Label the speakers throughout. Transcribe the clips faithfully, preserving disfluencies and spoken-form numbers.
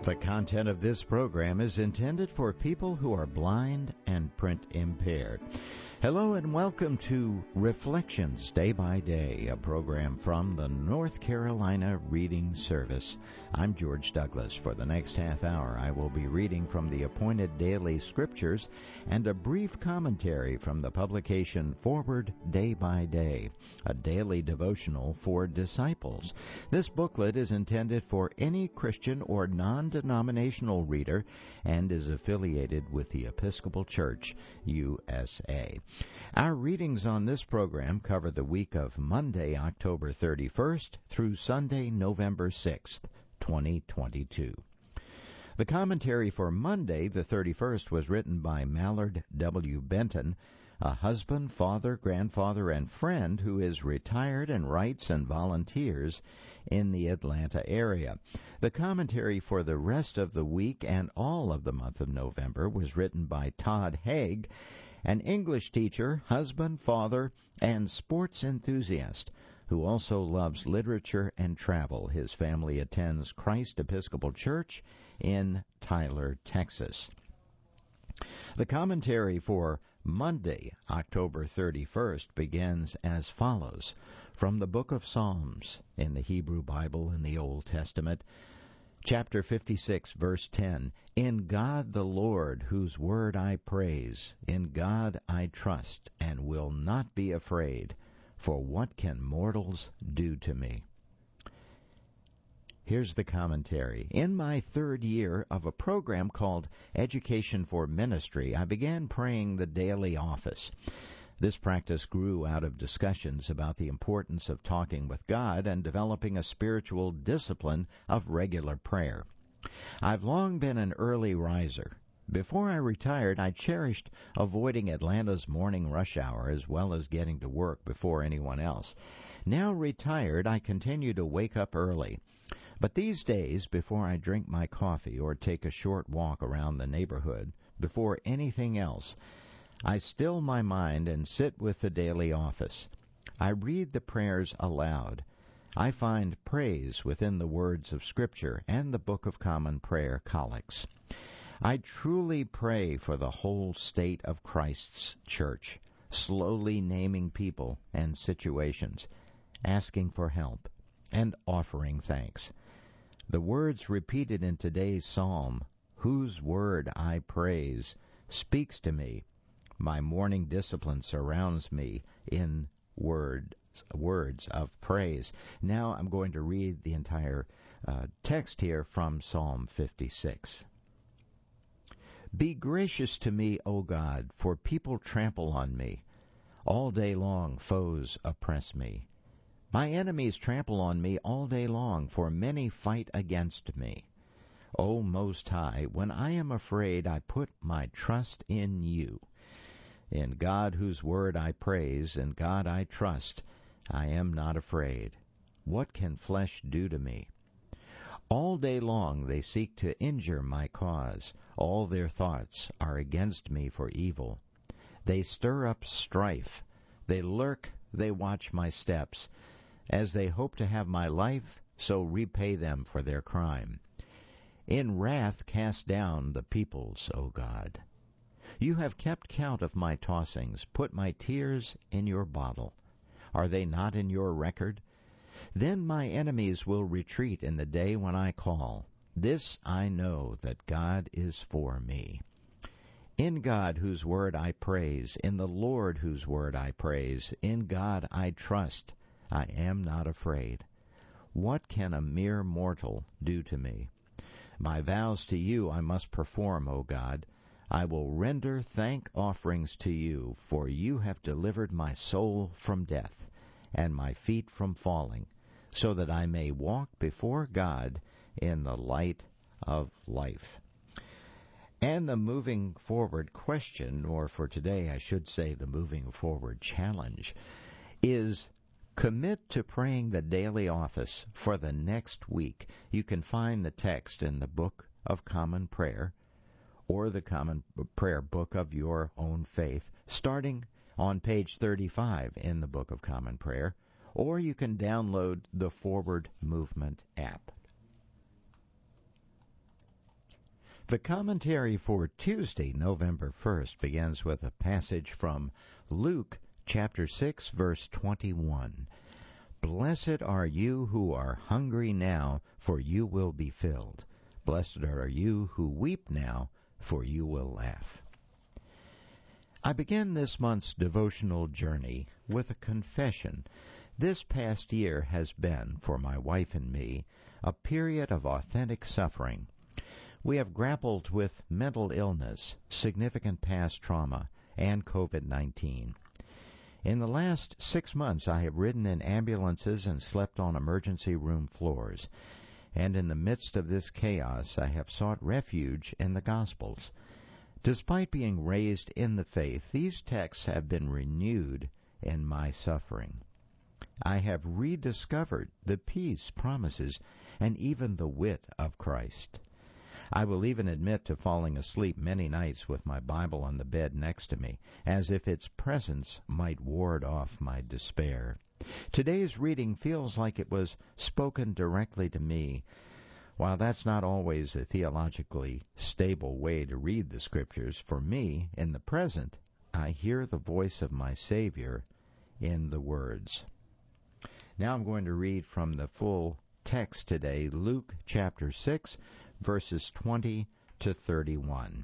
Speaker 1: The content of this program is intended for people who are blind and print impaired. Hello and welcome to Reflections Day by Day, a program from the North Carolina Reading Service. I'm George Douglas. For the next half hour, I will be reading from the appointed daily scriptures and a brief commentary from the publication Forward Day by Day, a daily devotional for disciples. This booklet is intended for any Christian or non-denominational reader and is affiliated with the Episcopal Church, U S A. Our readings on this program cover the week of Monday, October thirty-first through Sunday, November sixth, twenty twenty-two. The commentary for Monday, the thirty-first, was written by Mallard W. Benton, a husband, father, grandfather, and friend who is retired and writes and volunteers in the Atlanta area. The commentary for the rest of the week and all of the month of November was written by Todd Haig, an English teacher, husband, father, and sports enthusiast who also loves literature and travel. His family attends Christ Episcopal Church in Tyler, Texas. The commentary for Monday, October thirty-first, begins as follows. From the book of Psalms in the Hebrew Bible in the Old Testament, chapter fifty-six, verse ten, In God the Lord, whose word I praise, in God I trust, and will not be afraid, for what can mortals do to me? Here's the commentary. In my third year of a program called Education for Ministry, I began praying the daily office. This practice grew out of discussions about the importance of talking with God and developing a spiritual discipline of regular prayer. I've long been an early riser. Before I retired, I cherished avoiding Atlanta's morning rush hour as well as getting to work before anyone else. Now retired, I continue to wake up early. But these days, before I drink my coffee or take a short walk around the neighborhood, before anything else, I still my mind and sit with the daily office. I read the prayers aloud. I find praise within the words of Scripture and the Book of Common Prayer collects. I truly pray for the whole state of Christ's church, slowly naming people and situations, asking for help, and offering thanks. The words repeated in today's psalm, whose word I praise, speaks to me. My morning discipline surrounds me in words, words of praise. Now I'm going to read the entire uh, text here from Psalm fifty-six. Be gracious to me, O God, for people trample on me. All day long foes oppress me. My enemies trample on me all day long, for many fight against me. O Most High, when I am afraid, I put my trust in you. In God whose word I praise, in God I trust, I am not afraid. What can flesh do to me? All day long they seek to injure my cause. All their thoughts are against me for evil. They stir up strife. They lurk, they watch my steps. As they hope to have my life, so repay them for their crime. In wrath cast down the peoples, O God. You have kept count of my tossings. Put my tears in your bottle. Are they not in your record? Then my enemies will retreat in the day when I call. This I know, that God is for me. In God whose word I praise, in the Lord whose word I praise, in God I trust, I am not afraid. What can a mere mortal do to me? My vows to you I must perform, O God. I will render thank offerings to you, for you have delivered my soul from death, and my feet from falling, so that I may walk before God in the light of life. And the moving forward question, or for today I should say the moving forward challenge, is commit to praying the daily office for the next week. You can find the text in the Book of Common Prayer or the Common Prayer Book of your own faith, starting on page thirty-five in the Book of Common Prayer, or you can download the Forward Movement app. The commentary for Tuesday, November first, begins with a passage from Luke chapter six, verse twenty-one. Blessed are you who are hungry now, for you will be filled. Blessed are you who weep now, for you will laugh. I begin this month's devotional journey with a confession. This past year has been, for my wife and me, a period of authentic suffering. We have grappled with mental illness, significant past trauma, and covid nineteen. In the last six months, I have ridden in ambulances and slept on emergency room floors. And in the midst of this chaos, I have sought refuge in the Gospels. Despite being raised in the faith, these texts have been renewed in my suffering. I have rediscovered the peace, promises, and even the wit of Christ. I will even admit to falling asleep many nights with my Bible on the bed next to me, as if its presence might ward off my despair. Today's reading feels like it was spoken directly to me. While that's not always a theologically stable way to read the Scriptures, for me, in the present, I hear the voice of my Savior in the words. Now I'm going to read from the full text today, Luke chapter six, verses twenty to thirty-one.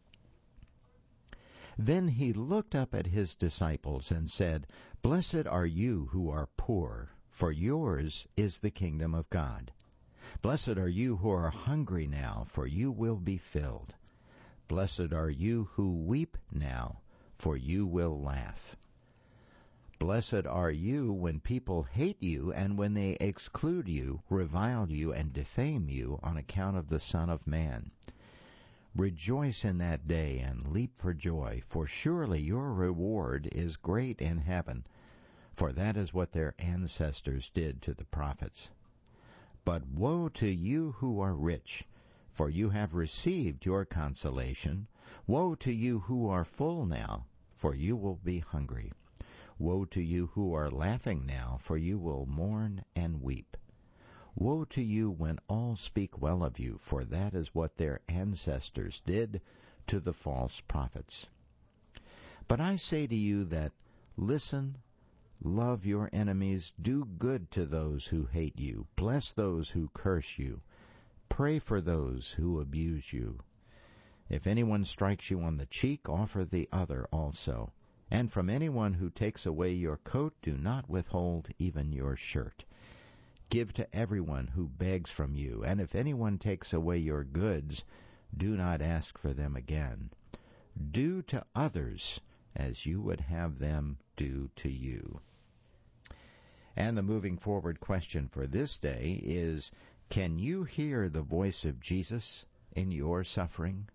Speaker 1: Then he looked up at his disciples and said, Blessed are you who are poor, for yours is the kingdom of God. Blessed are you who are hungry now, for you will be filled. Blessed are you who weep now, for you will laugh. Blessed are you when people hate you and when they exclude you, revile you, and defame you on account of the Son of Man. Rejoice in that day and leap for joy, for surely your reward is great in heaven, for that is what their ancestors did to the prophets. But woe to you who are rich, for you have received your consolation. Woe to you who are full now, for you will be hungry. Woe to you who are laughing now, for you will mourn and weep. Woe to you when all speak well of you, for that is what their ancestors did to the false prophets. But I say to you that, listen, love your enemies, do good to those who hate you, bless those who curse you, pray for those who abuse you. If anyone strikes you on the cheek, offer the other also. And from anyone who takes away your coat, do not withhold even your shirt. Give to everyone who begs from you, and if anyone takes away your goods, do not ask for them again. Do to others as you would have them do to you. And the moving forward question for this day is, can you hear the voice of Jesus in your suffering?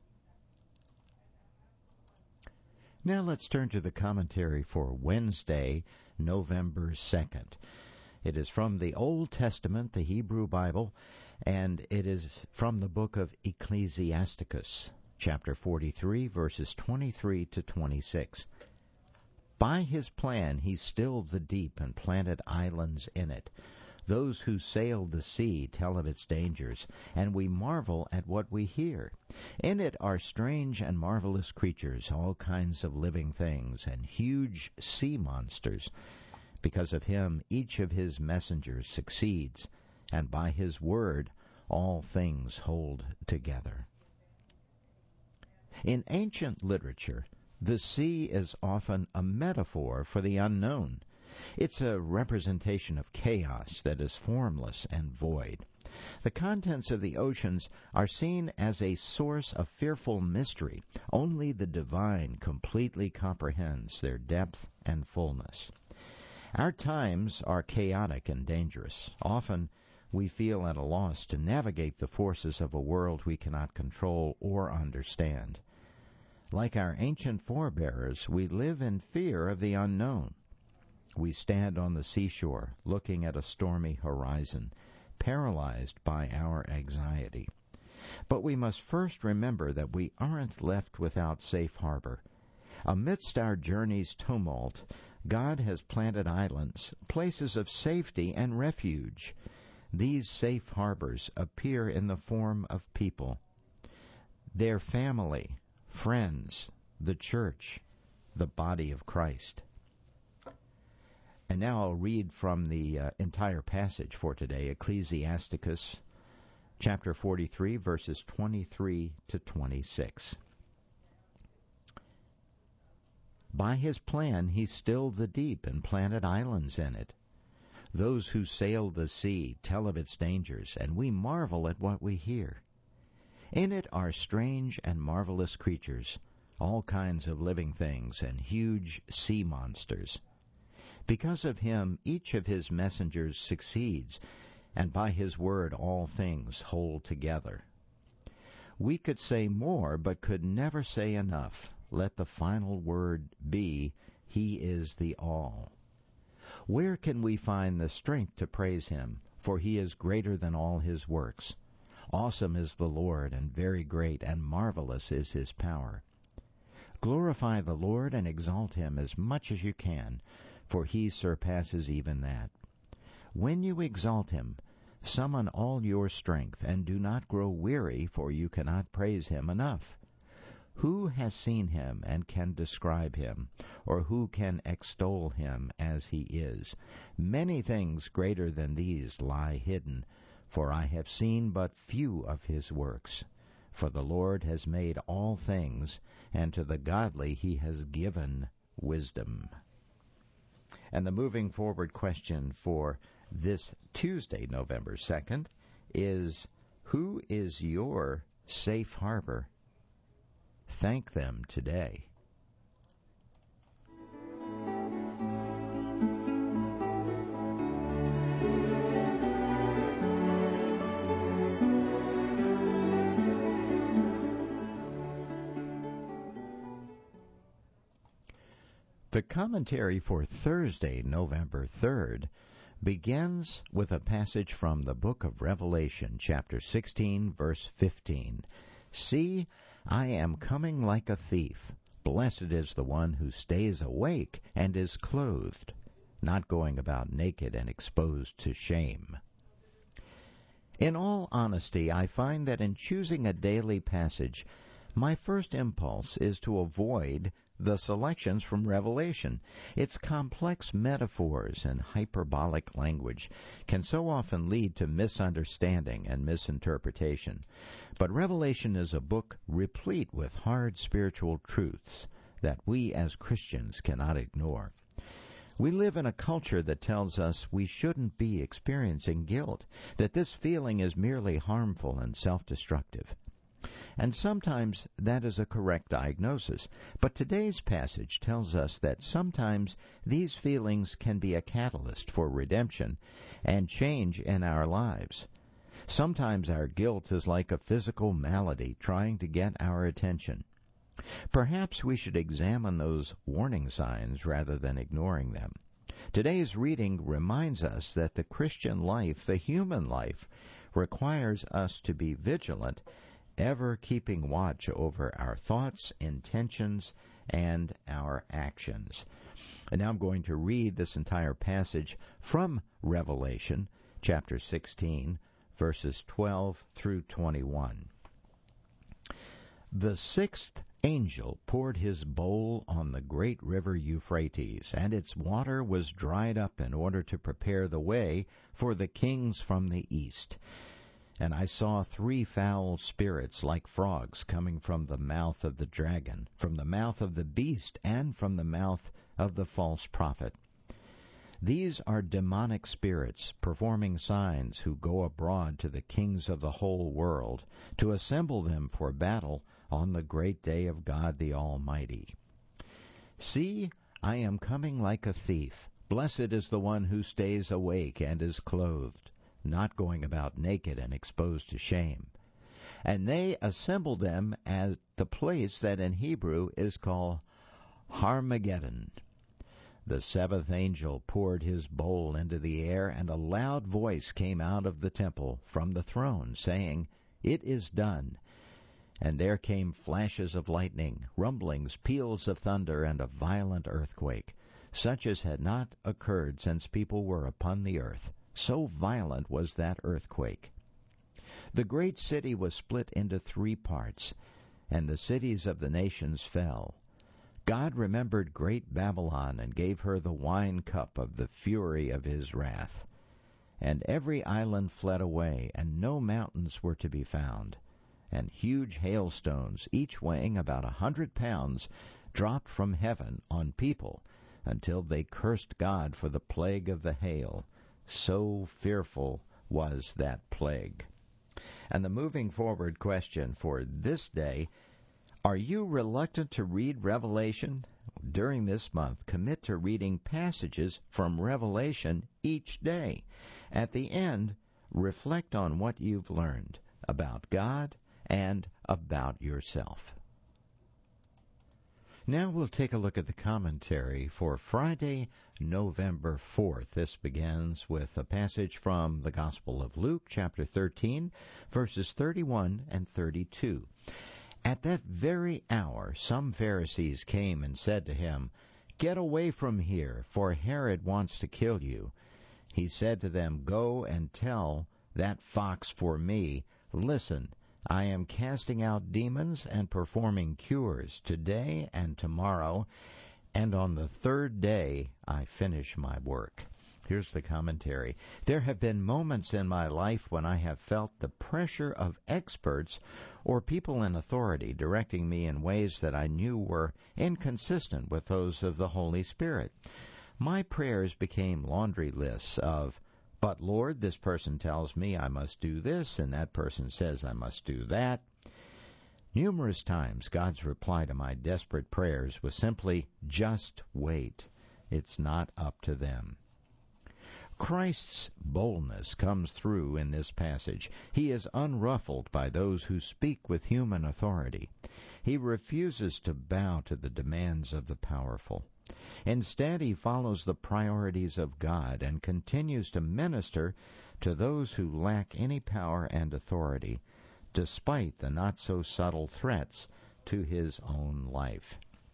Speaker 1: Now let's turn to the commentary for Wednesday, November second. It is from the Old Testament, the Hebrew Bible, and it is from the book of Ecclesiasticus, chapter forty-three, verses twenty-three to twenty-six. By his plan he stilled the deep and planted islands in it. Those who sailed the sea tell of its dangers, and we marvel at what we hear. In it are strange and marvelous creatures, all kinds of living things, and huge sea monsters. Because of him, each of his messengers succeeds, and by his word all things hold together. In ancient literature, the sea is often a metaphor for the unknown. It's a representation of chaos that is formless and void. The contents of the oceans are seen as a source of fearful mystery. Only the divine completely comprehends their depth and fullness. Our times are chaotic and dangerous. Often we feel at a loss to navigate the forces of a world we cannot control or understand. Like our ancient forebears, we live in fear of the unknown. We stand on the seashore, looking at a stormy horizon, paralyzed by our anxiety. But we must first remember that we aren't left without safe harbor. Amidst our journey's tumult, God has planted islands, places of safety and refuge. These safe harbors appear in the form of people. their family, friends, the church, the body of Christ. And now I'll read from the uh, entire passage for today, Ecclesiasticus chapter forty-three, verses twenty-three to twenty-six. By his plan he stilled the deep and planted islands in it. Those who sail the sea tell of its dangers, and we marvel at what we hear. In it are strange and marvelous creatures, all kinds of living things, and huge sea monsters. Because of him each of his messengers succeeds, and by his word all things hold together. We could say more, but could never say enough. Let the final word be, He is the all. Where can we find the strength to praise him? For he is greater than all his works. Awesome is the Lord, and very great, and marvelous is his power. Glorify the Lord and exalt him as much as you can, for he surpasses even that. When you exalt him, summon all your strength, and do not grow weary, for you cannot praise him enough. Who has seen him and can describe him, or who can extol him as he is? Many things greater than these lie hidden, for I have seen but few of his works. For the Lord has made all things, and to the godly he has given wisdom. And the moving forward question for this Tuesday, November second, is, who is your safe harbor? Thank them today. The commentary for Thursday, November third, begins with a passage from the book of Revelation, chapter sixteen, verse fifteen. See, I am coming like a thief. Blessed is the one who stays awake and is clothed, not going about naked and exposed to shame. In all honesty, I find that in choosing a daily passage, my first impulse is to avoid the selections from Revelation. Its complex metaphors and hyperbolic language can so often lead to misunderstanding and misinterpretation. But Revelation is a book replete with hard spiritual truths that we as Christians cannot ignore. We live in a culture that tells us we shouldn't be experiencing guilt, that this feeling is merely harmful and self-destructive. And sometimes that is a correct diagnosis. But today's passage tells us that sometimes these feelings can be a catalyst for redemption and change in our lives. Sometimes our guilt is like a physical malady trying to get our attention. Perhaps we should examine those warning signs rather than ignoring them. Today's reading reminds us that the Christian life, the human life, requires us to be vigilant, ever keeping watch over our thoughts, intentions, and our actions. And now I'm going to read this entire passage from Revelation, chapter sixteen, verses twelve through twenty-one. The sixth angel poured his bowl on the great river Euphrates, and its water was dried up in order to prepare the way for the kings from the east. And I saw three foul spirits like frogs coming from the mouth of the dragon, from the mouth of the beast, and from the mouth of the false prophet. These are demonic spirits performing signs who go abroad to the kings of the whole world to assemble them for battle on the great day of God the Almighty. See, I am coming like a thief. Blessed is the one who stays awake and is clothed, not going about naked and exposed to shame. And they assembled them at the place that in Hebrew is called Armageddon. The seventh angel poured his bowl into the air, and a loud voice came out of the temple from the throne, saying, It is done. And there came flashes of lightning, rumblings, peals of thunder, and a violent earthquake, such as had not occurred since people were upon the earth. So violent was that earthquake. The great city was split into three parts. and the cities of the nations fell. God remembered great Babylon and gave her the wine cup of the fury of his wrath. And every island fled away, and no mountains were to be found. And huge hailstones, each weighing about a hundred pounds, dropped from heaven on people, until they cursed God for the plague of the hail. So fearful was that plague. And the moving forward question for this day: are you reluctant to read Revelation? During this month, commit to reading passages from Revelation each day. At the end, reflect on what you've learned about God and about yourself. Now we'll take a look at the commentary for Friday, November fourth. This begins with a passage from the Gospel of Luke, chapter thirteen, verses thirty-one and thirty-two. At that very hour some Pharisees came and said to him, "Get away from here, for Herod wants to kill you." He said to them, "Go and tell that fox for me, listen, I am casting out demons and performing cures today and tomorrow, and on the third day I finish my work." Here's the commentary. There have been moments in my life when I have felt the pressure of experts or people in authority directing me in ways that I knew were inconsistent with those of the Holy Spirit. My prayers became laundry lists of, "But Lord, this person tells me I must do this, and that person says I must do that." Numerous times God's reply to my desperate prayers was simply, "Just wait. It's not up to them." Christ's boldness comes through in this passage. He is unruffled by those who speak with human authority. He refuses to bow to the demands of the powerful. Instead, he follows the priorities of God and continues to minister to those who lack any power and authority, despite the not-so-subtle threats to his own life.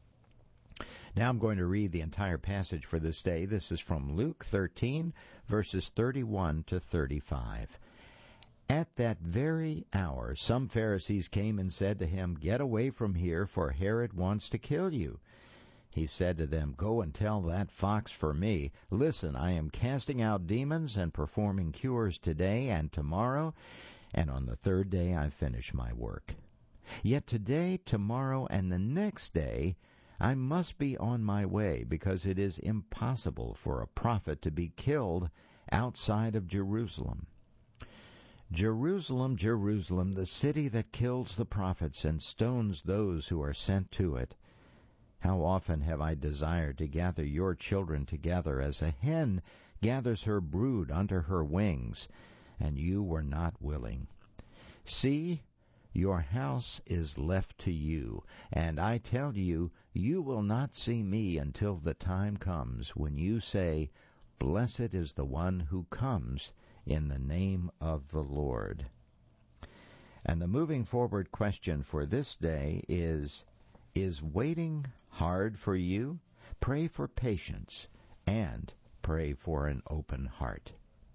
Speaker 1: Now I'm going to read the entire passage for this day. This is from Luke thirteen, verses thirty-one to thirty-five. At that very hour some Pharisees came and said to him, "Get away from here, for Herod wants to kill you." He said to them, "Go and tell that fox for me, listen, I am casting out demons and performing cures today and tomorrow, and on the third day I finish my work. Yet today, tomorrow, and the next day I must be on my way, because it is impossible for a prophet to be killed outside of Jerusalem. Jerusalem, Jerusalem, the city that kills the prophets and stones those who are sent to it. How often have I desired to gather your children together as a hen gathers her brood under her wings, and you were not willing. See, your house is left to you, and I tell you, you will not see me until the time comes when you say, 'Blessed is the one who comes in the name of the Lord.'" And the moving forward question for this day is, is waiting hard for you? Pray for patience and pray for an open heart.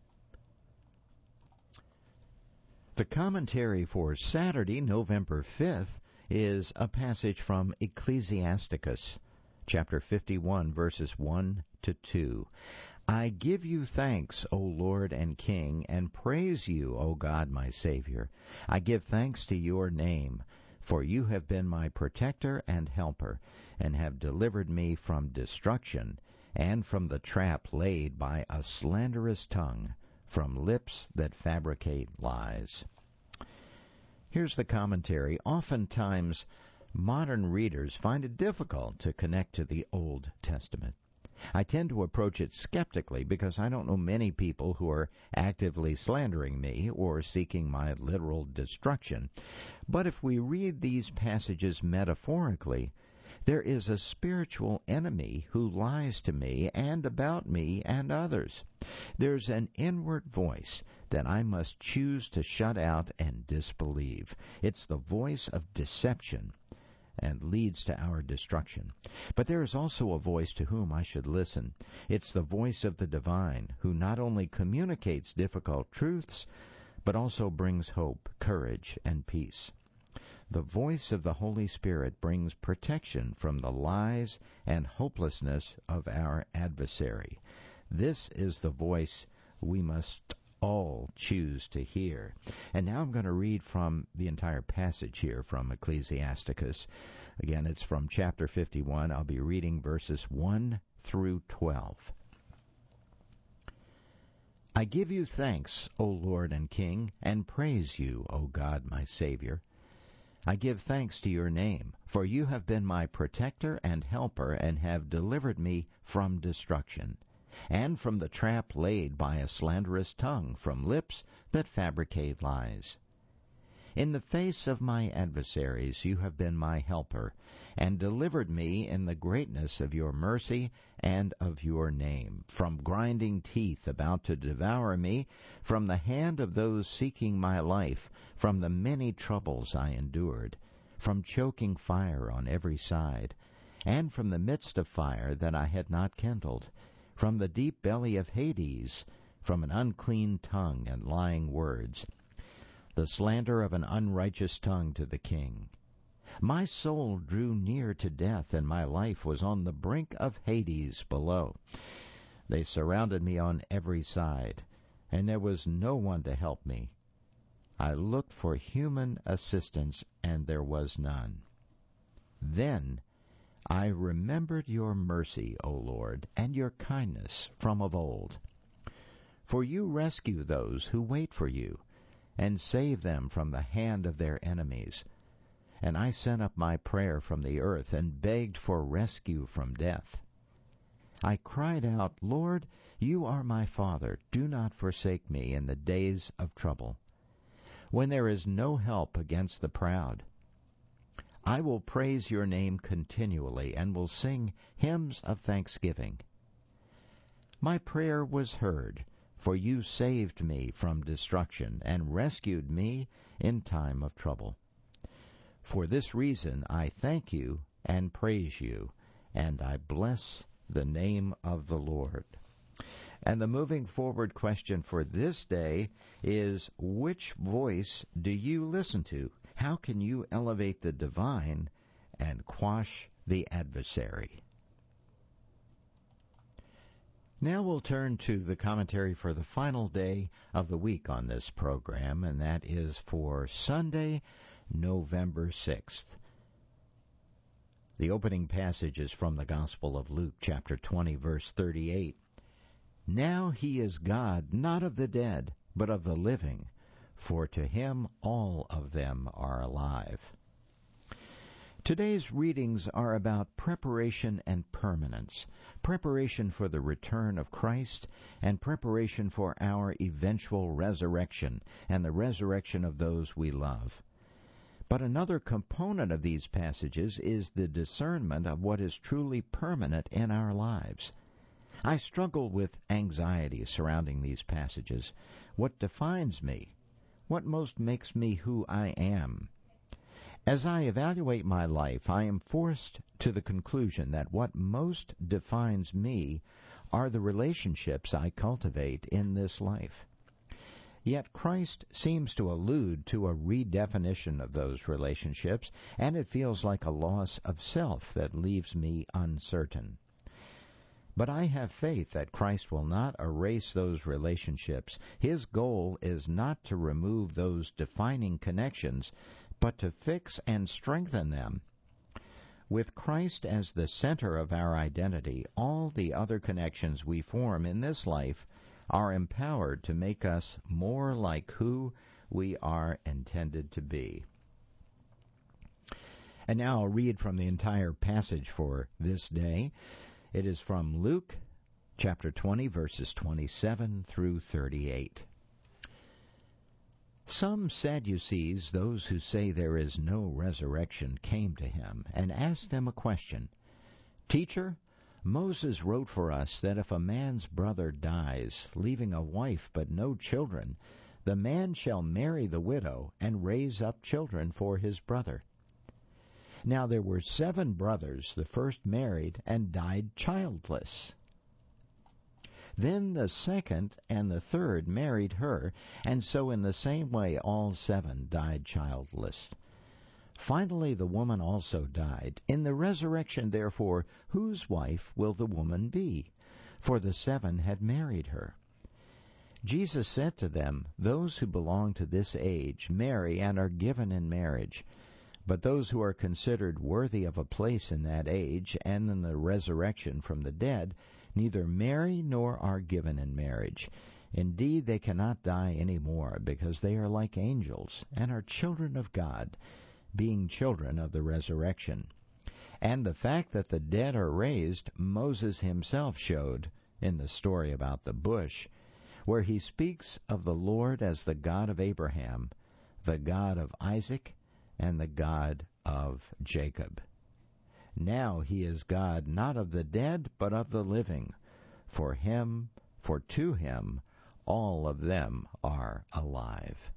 Speaker 1: The commentary for Saturday, November fifth, is a passage from Ecclesiasticus, chapter fifty-one, verses one to two. "I give you thanks, O Lord and King, and praise you, O God, my Savior. I give thanks to your name, for you have been my protector and helper, and have delivered me from destruction, and from the trap laid by a slanderous tongue, from lips that fabricate lies." Here's the commentary. Oftentimes, modern readers find it difficult to connect to the Old Testament. I tend to approach it skeptically because I don't know many people who are actively slandering me or seeking my literal destruction. But if we read these passages metaphorically, there is a spiritual enemy who lies to me and about me and others. There's an inward voice that I must choose to shut out and disbelieve. It's the voice of deception and leads to our destruction. But there is also a voice to whom I should listen. It's the voice of the divine, who not only communicates difficult truths, but also brings hope, courage, and peace. The voice of the Holy Spirit brings protection from the lies and hopelessness of our adversary. This is the voice we must all choose to hear. And now I'm going to read from the entire passage here from Ecclesiasticus. Again, it's from chapter fifty-one. I'll be reading verses one through twelve. I give you thanks, O Lord and King, and praise you, O God, my Savior. I give thanks to your name, for you have been my protector and helper, and have delivered me from destruction, and from the trap laid by a slanderous tongue, from lips that fabricate lies. In the face of my adversaries you have been my helper, and delivered me in the greatness of your mercy and of your name, from grinding teeth about to devour me, from the hand of those seeking my life, from the many troubles I endured, from choking fire on every side, and from the midst of fire that I had not kindled, from the deep belly of Hades, from an unclean tongue and lying words, the slander of an unrighteous tongue to the king. My soul drew near to death, and my life was on the brink of Hades below. They surrounded me on every side, and there was no one to help me. I looked for human assistance, and there was none. Then I remembered your mercy, O Lord, and your kindness from of old. For you rescue those who wait for you, and save them from the hand of their enemies. And I sent up my prayer from the earth, and begged for rescue from death. I cried out, Lord, you are my Father. Do not forsake me in the days of trouble, when there is no help against the proud. I will praise your name continually, and will sing hymns of thanksgiving. My prayer was heard, for you saved me from destruction, and rescued me in time of trouble. For this reason I thank you and praise you, and I bless the name of the Lord. And the moving forward question for this day is, which voice do you listen to? How can you elevate the divine and quash the adversary? Now we'll turn to the commentary for the final day of the week on this program, and that is for Sunday, November sixth. The opening passage is from the Gospel of Luke, chapter twenty, verse thirty-eight. Now he is God, not of the dead, but of the living, for to him all of them are alive. Today's readings are about preparation and permanence, preparation for the return of Christ, and preparation for our eventual resurrection and the resurrection of those we love. But another component of these passages is the discernment of what is truly permanent in our lives. I struggle with anxiety surrounding these passages. What defines me? What most makes me who I am? As I evaluate my life, I am forced to the conclusion that what most defines me are the relationships I cultivate in this life. Yet Christ seems to allude to a redefinition of those relationships, and it feels like a loss of self that leaves me uncertain. But I have faith that Christ will not erase those relationships. His goal is not to remove those defining connections, but to fix and strengthen them. With Christ as the center of our identity, all the other connections we form in this life are empowered to make us more like who we are intended to be. And now I'll read from the entire passage for this day. It is from Luke chapter twenty, verses twenty-seven through thirty-eight. Some Sadducees, those who say there is no resurrection, came to him and asked him a question. Teacher, Moses wrote for us that if a man's brother dies, leaving a wife but no children, the man shall marry the widow and raise up children for his brother. Now there were seven brothers. The first married and died childless. Then the second and the third married her, and so in the same way all seven died childless. Finally, the woman also died. In the resurrection, therefore, whose wife will the woman be? For the seven had married her. Jesus said to them, Those who belong to this age marry and are given in marriage. But those who are considered worthy of a place in that age and in the resurrection from the dead neither marry nor are given in marriage. Indeed, they cannot die any more, because they are like angels and are children of God, being children of the resurrection. And the fact that the dead are raised, Moses himself showed in the story about the bush, where he speaks of the Lord as the God of Abraham, the God of Isaac, and the God of Jacob. Now he is God not of the dead, but of the living. For him, for to him, all of them are alive.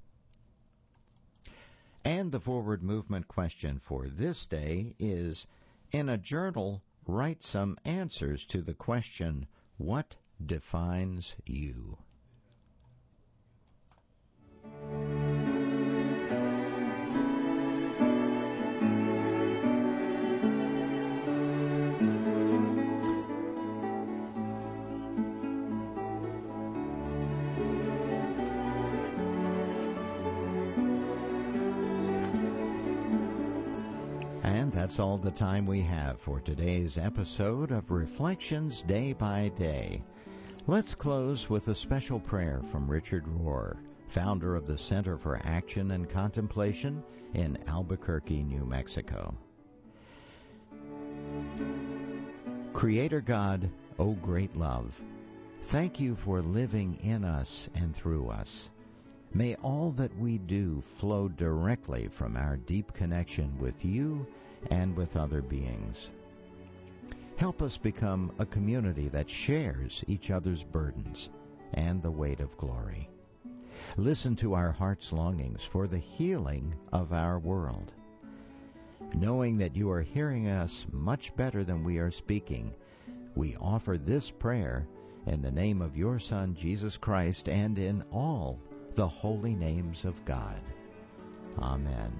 Speaker 1: And the forward movement question for this day is, in a journal, write some answers to the question, what defines you? And that's all the time we have for today's episode of Reflections Day by Day. Let's close with a special prayer from Richard Rohr, founder of the Center for Action and Contemplation in Albuquerque, New Mexico. Creator God, O great love, thank you for living in us and through us. May all that we do flow directly from our deep connection with you and with other beings. Help us become a community that shares each other's burdens and the weight of glory. Listen to our heart's longings for the healing of our world. Knowing that you are hearing us much better than we are speaking, we offer this prayer in the name of your Son, Jesus Christ, and in all the holy names of God. Amen.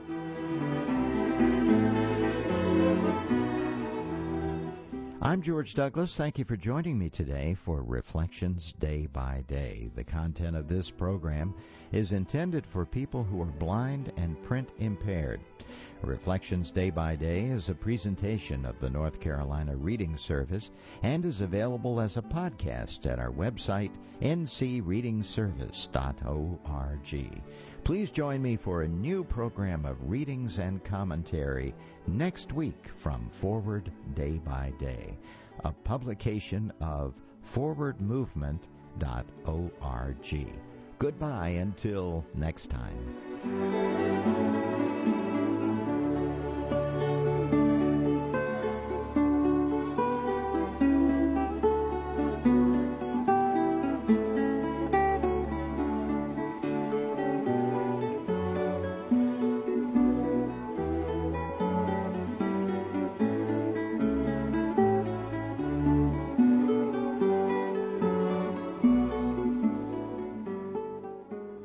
Speaker 1: I'm George Douglas. Thank you for joining me today for Reflections Day by Day. The content of this program is intended for people who are blind and print impaired. Reflections Day by Day is a presentation of the North Carolina Reading Service and is available as a podcast at our website, n c reading service dot org. Please join me for a new program of readings and commentary next week from Forward Day by Day, a publication of forward movement dot org. Goodbye until next time.